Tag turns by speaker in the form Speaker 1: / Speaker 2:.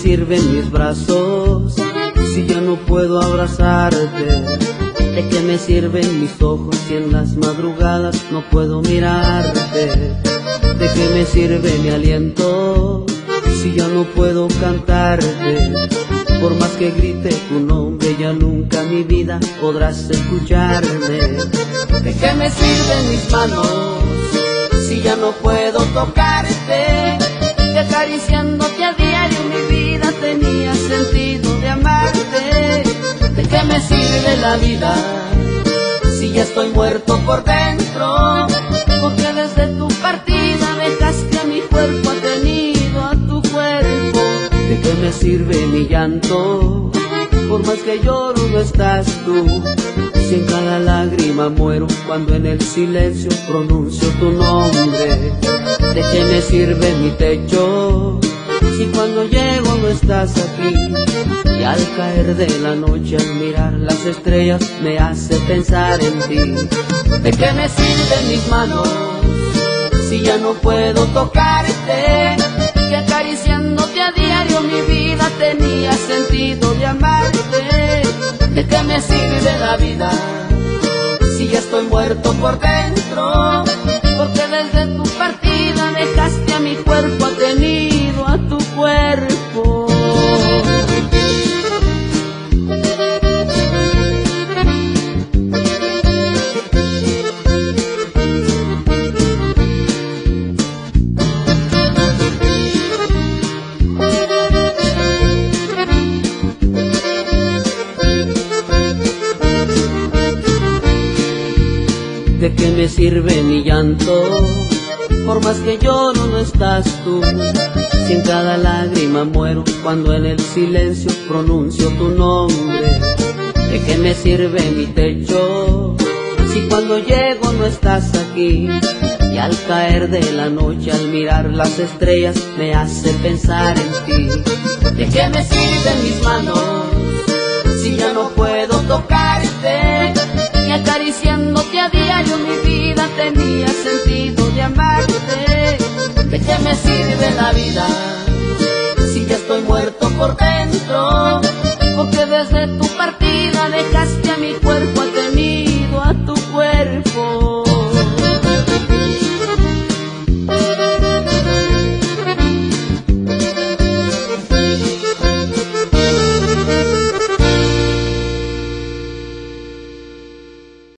Speaker 1: sirven mis brazos si ya no puedo abrazarte? ¿De qué me sirven mis ojos si en las madrugadas no puedo mirarte? ¿De qué me sirve mi aliento si ya no puedo cantarte? Por más que grite tu nombre, ya nunca en mi vida podrás escucharme. ¿De qué me sirven mis manos si ya no puedo tocarte? Que acariciándote a diario mi vida tenía sentido de amarte. ¿De qué me sirve la vida si ya estoy muerto por dentro? Porque desde tu partida dejaste a mi cuerpo atenido a tu cuerpo. ¿De qué me sirve mi llanto? Por más que lloro no estás tú. Si en cada lágrima muero cuando en el silencio pronuncio tu nombre. ¿De qué me sirve mi techo si cuando llego no estás aquí? Y al caer de la noche al mirar las estrellas me hace pensar en ti. ¿De qué me sirven mis manos si ya no puedo tocarte? Que acariciándote a diario mi vida tenía sentido de amarte. ¿De qué me sirve la vida si ya estoy muerto por dentro? Porque desde tu partida dejaste a mi cuerpo atenido a tu cuerpo. ¿De qué me sirve mi llanto? Por más que lloro no estás tú. Si en cada lágrima muero cuando en el silencio pronuncio tu nombre. ¿De qué me sirve mi techo si cuando llego no estás aquí? Y al caer de la noche al mirar las estrellas me hace pensar en ti. ¿De qué me sirven mis manos si ya no puedo tocarte? Y acariciándote a diario mi vida tenía sentido de amarte. ¿De qué me sirve la vida si ya estoy muerto por dentro?